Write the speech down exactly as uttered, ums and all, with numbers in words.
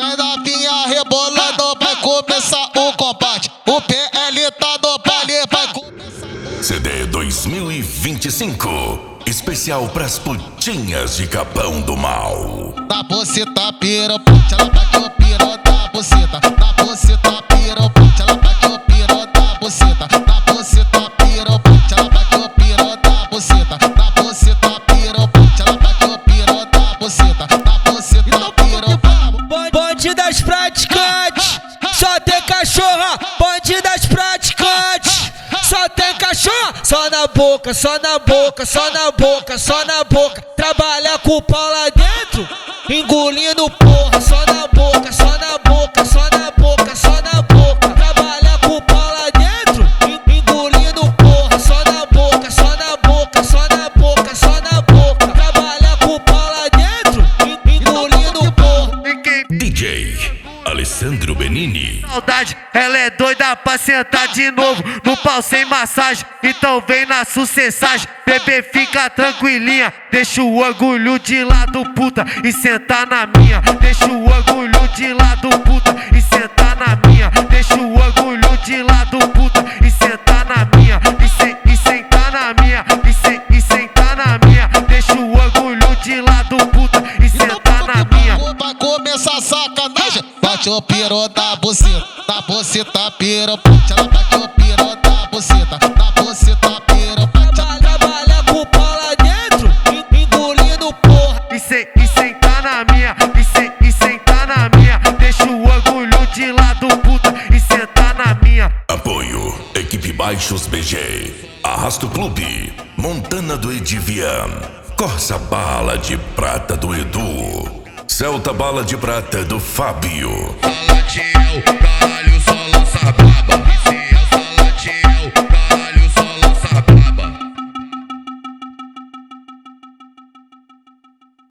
Vai novinha rebolando, vai começar o combate. O P L tá no baile, vai começar. C D dois mil e vinte e cinco, especial pras putinhas de Capão do Mal. Na buceta piropote, ela bate o piro da buceta. Na buceta piropote, ela bate o piro da buceta. Na buceta piropote, ela bate o piro da buceta. Na buceta piropote, ela bate o piro da buceta. Na buceta piropote. Bonde das praticantes, só tem cachorra. Bonde das praticantes, só tem cachorra. Só na boca, só na boca, só na boca, só na boca. Trabalha com o pau lá dentro, engolindo porra. Só na boca, só na boca, só na boca, só na boca. Trabalha com o pau lá dentro, engolindo porra. Só na boca, só na boca, só na boca, só na boca. Trabalha com o pau lá dentro, engolindo porra. D J Alessandro Benini. Saudade, ela é doida pra sentar de novo no pau sem massagem, então vem na sucessagem. Bebê, fica tranquilinha, deixa o orgulho de lado, puta, e sentar na minha. Deixa o orgulho de lado, puta, e sentar na minha. Deixa o orgulho de lado, puta, e sentar na minha. E, se, e sentar na minha, e, se, e sentar na minha. Deixa o orgulho de lado, puta, e sentar na minha. Vai começar a sacanagem. Bate o piro da buceta. Na buceta piropote, ela bate o piro da buceta. Na buceta piropote. Trabalha com o pau lá dentro, engolindo porra. E, se, e sentar na minha, e, se, e sentar na minha. Deixa o orgulho de lado, puta, e sentar na minha. Apoio Equipe Baixos B G, Arrasto Clube, Montana do Edivian, Corsa Bala de Prata do Edu, Celta Bala de Prata do Fábio.